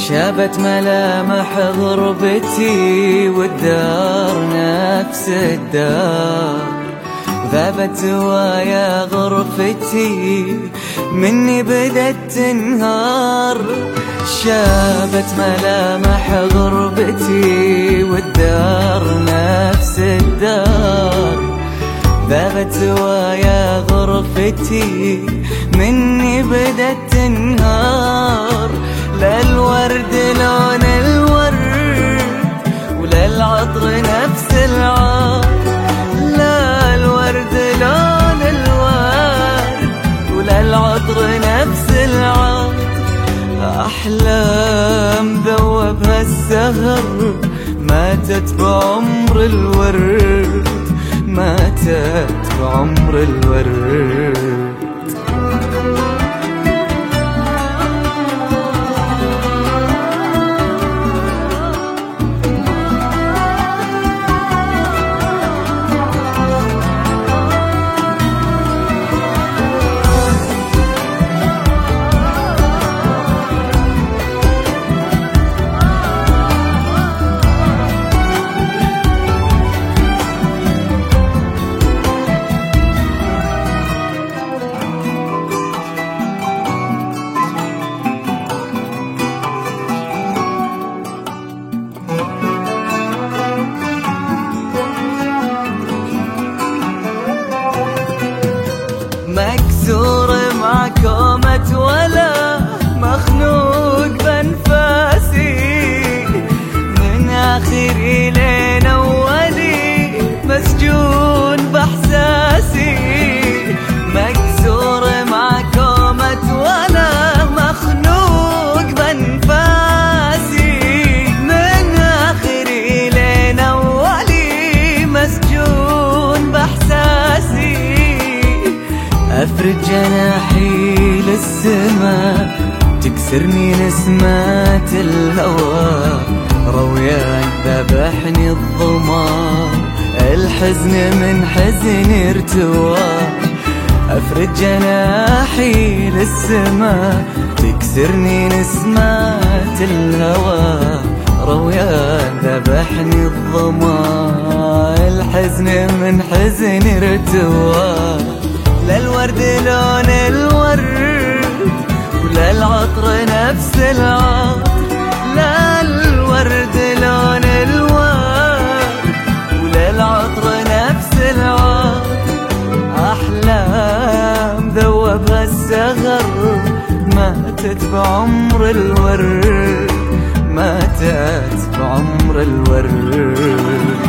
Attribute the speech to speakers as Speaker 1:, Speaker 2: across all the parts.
Speaker 1: شابت ملامح غربتي والدار نفس الدار، وذابت زوايا غرفتي مني بدت تنهار. شابت ملامح غربتي والدار نفس الدار، ذابت زوايا غرفتي مني بدت تنهار. للورد لون الورد وللعطر نفس العطر، لا الورد لون الورد وللعطر نفس العطر. أحلام ذوبها السهر ماتت بعمر الورد، ماتت بعمر الورد. مكسور مع كومة ولا مخنوق بانفاسي، من آخري لين أولي مسجون بإحساسي. مكسور مع كومة ولا مخنوق بانفاسي، من آخري لين أولي مسجون بإحساسي. أفرد جناحي للسماء تكسرني نسمات الهوى، رويان ذبحني الظما الحزن من حزن ارتوى. أفرد جناحي للسماء تكسرني نسمات الهوى، رويان ذبحني الظما الحزن من حزن ارتوى. للورد لون الورد وللعطر نفس العطر، لا الورد لون الورد وللعطر نفس العطر. أحلام ذوبها السهر ماتت بعمر الورد، ماتت بعمر الورد.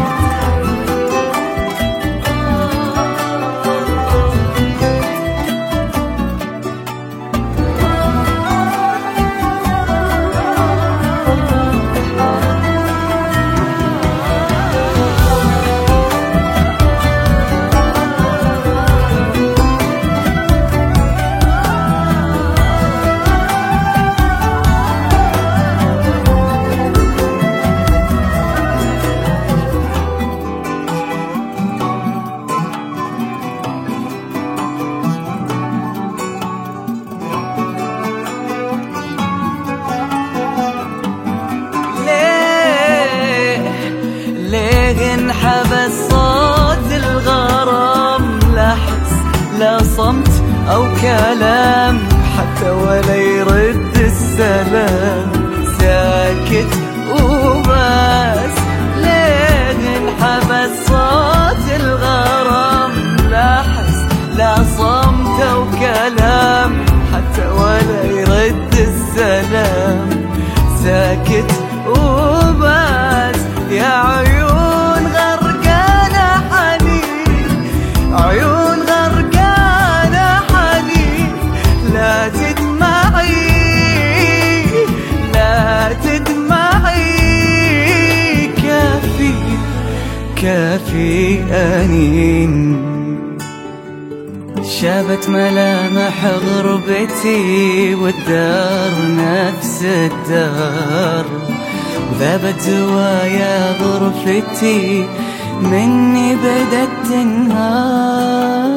Speaker 1: انحبس صوت الغرام، لا حس لا صمت أو كلام، حتى ولا يرد السلام. ساكت وبس، ليه انحبس صوت الغرام، لا حس لا صمت أو كلام، حتى ولا يرد السلام. ساكت وبس يا عيون غرقانة حنين، عيون غرقانة حنين. لا تدمعي لا تدمعي، كافي كافي أنين. شابت ملامح غربتي والدار نفس الدار، وذابت زوايا غرفتي مني بدت تنهار.